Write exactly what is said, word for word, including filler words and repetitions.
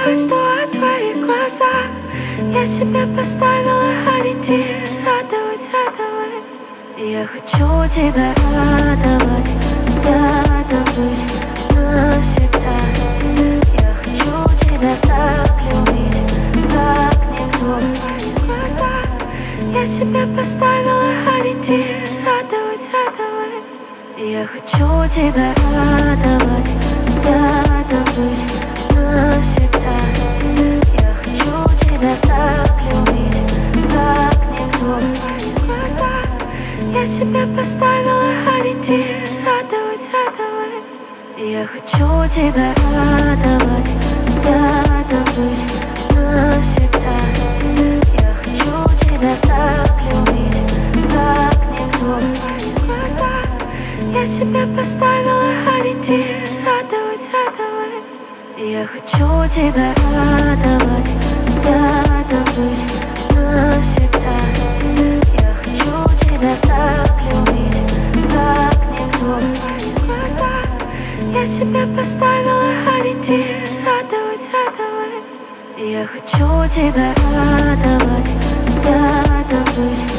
воздух, твои глаза. Я себе поставила ориентир: радовать, радовать. Я хочу тебя радовать, рядом быть навсегда. Я хочу тебя так любить, как никто. Твои глаза. Я себе поставила ориентир: радовать, радовать. Я хочу тебя радовать, рядом быть навсегда. Я хочу тебя так любить, как никто. Твои глаза. Я себе поставила ориентир: радовать, радовать. Я хочу тебя радовать, рядом быть навсегда. Я хочу тебя так любить, как никто. Твои глаза. Я себе поставила ориентир: радовать, радовать. Я хочу тебя радовать, рядом быть навсегда. Я хочу тебя так любить, как никто. Твои глаза. Я себе поставила ориентир: радовать, радовать. Я хочу тебя радовать, рядом быть